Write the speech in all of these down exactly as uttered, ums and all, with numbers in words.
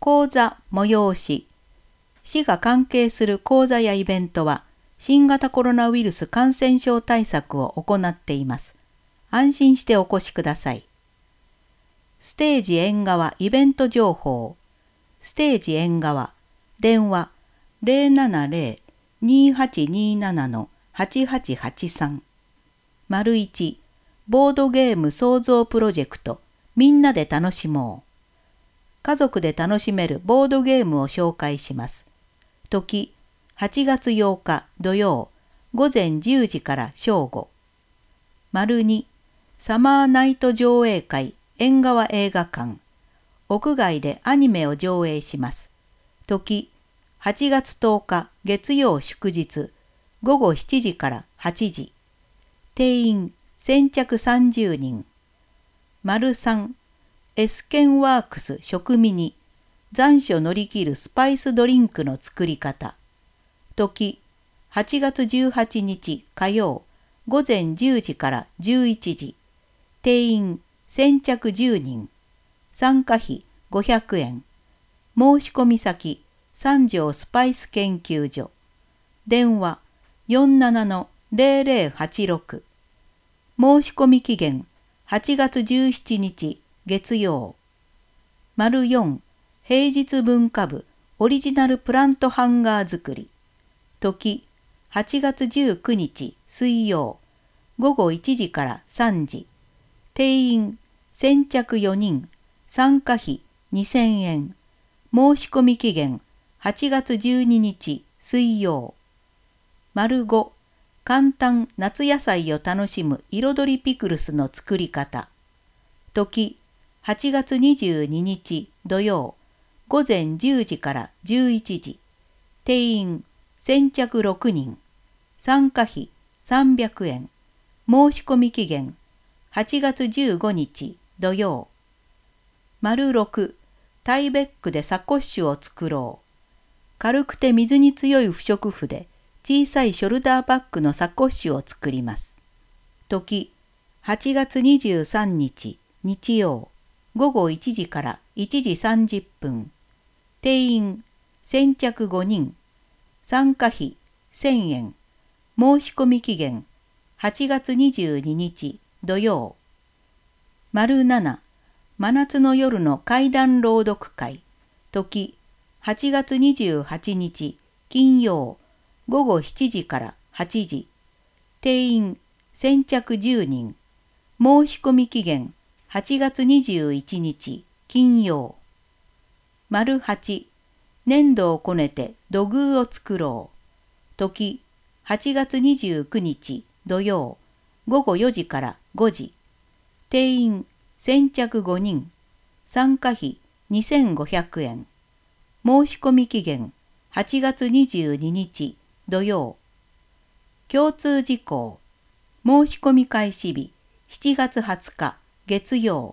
講座催し。市が関係する講座やイベントは、新型コロナウイルス感染症対策を行っています。安心してお越しください。ステージ縁側イベント情報。ステージ縁側。電話 ゼロななゼロ にーはちにーなな はちはちはちさん。丸いち。ボードゲーム創造プロジェクト。みんなで楽しもう。家族で楽しめるボードゲームを紹介します。時、はちがつようか土曜、ごぜんじゅうじから正午。丸に、サマーナイト上映会縁側映画館。屋外でアニメを上映します。時、はちがつとおか月曜祝日、ごごしちじからはちじ。定員、先着さんじゅうにん。丸さん、エスケンワークス食ミニ、残暑乗り切るスパイスドリンクの作り方。時、はちがつじゅうはちにち火曜、ごぜんじゅうじからじゅういちじ。定員、先着じゅうにん。参加費ごひゃくえん。申し込み先、三条スパイス研究所。電話、よんななのゼロゼロはちろく。申し込み期限、はちがつじゅうしちにち月曜。丸よん、平日文化部オリジナルプラントハンガー作り。時、はちがつじゅうくにち水曜、ごごいちじからさんじ。定員、先着よにん。参加費にせんえん。申し込み期限、はちがつじゅうににち水曜。丸ご、簡単夏野菜を楽しむ彩りピクルスの作り方。時、はちがつにじゅうににち土曜、ごぜんじゅうじからじゅういちじ。定員、先着ろくにん。参加費さんびゃくえん。申し込み期限、はちがつじゅうごにち土曜。丸ろく、タイベックでサコッシュを作ろう。軽くて水に強い不織布で小さいショルダーバッグのサコッシュを作ります。時、はちがつにじゅうさんにち日曜、ごごいちじからいちじさんじゅっぷん。定員、先着ごにん。参加費せんえん。申し込み期限、はちがつにじゅうににち土曜。丸なな、真夏の夜の怪談朗読会。時、はちがつにじゅうはちにち金曜、ごごしちじからはちじ。定員、先着じゅうにん。申し込み期限、はちがつにじゅういちにち金曜。丸はち、粘土をこねて土偶を作ろう。時、はちがつにじゅうくにち土曜、ごごよじからごじ。定員、先着ごにん。参加費にせんごひゃくえん。申し込み期限、はちがつにじゅうににち土曜。共通事項。申し込み開始日、しちがつはつか月曜。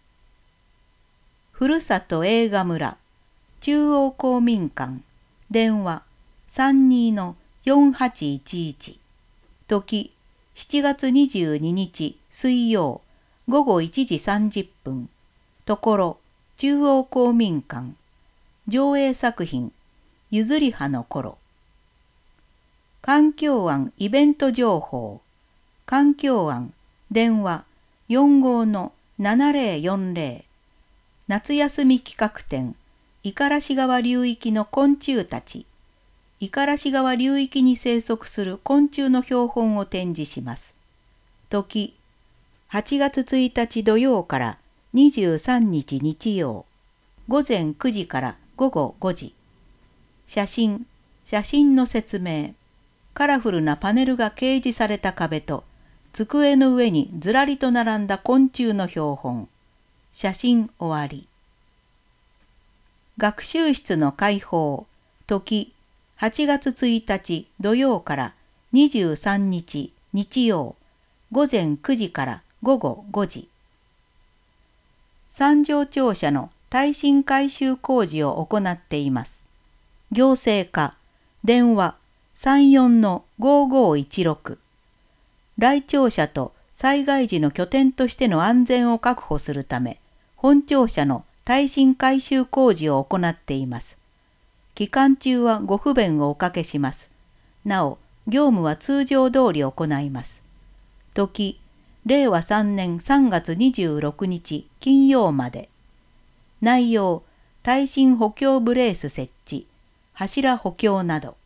ふるさと映画村、中央公民館、電話 さんにーのよんはちいちいち。時、しちがつにじゅうににち水曜、ごごいちじさんじゅっぷん。ところ、中央公民館。上映作品、ゆずり葉の頃。環境案イベント情報。環境案、電話 よんごーのななぜろよんぜろ。夏休み企画展、五十嵐川流域の昆虫たち。五十嵐川流域に生息する昆虫の標本を展示します。時、はちがつついたち土曜からにじゅうさんにち日曜、ごぜんくじからごごごじ。写真、写真の説明。カラフルなパネルが掲示された壁と、机の上にずらりと並んだ昆虫の標本。写真終わり。学習室の開放。時、はちがつついたち土曜からにじゅうさんにち日曜、ごぜんくじからごごごじ。三条庁舎の耐震改修工事を行っています。行政課、電話 さんよんのごごいちろく。来庁舎と災害時の拠点としての安全を確保するため、本庁舎の耐震改修工事を行っています。期間中はご不便をおかけします。なお、業務は通常通り行います。時、れいわさんねんさんがつにじゅうろくにち金曜まで。内容、耐震補強ブレース設置、柱補強など。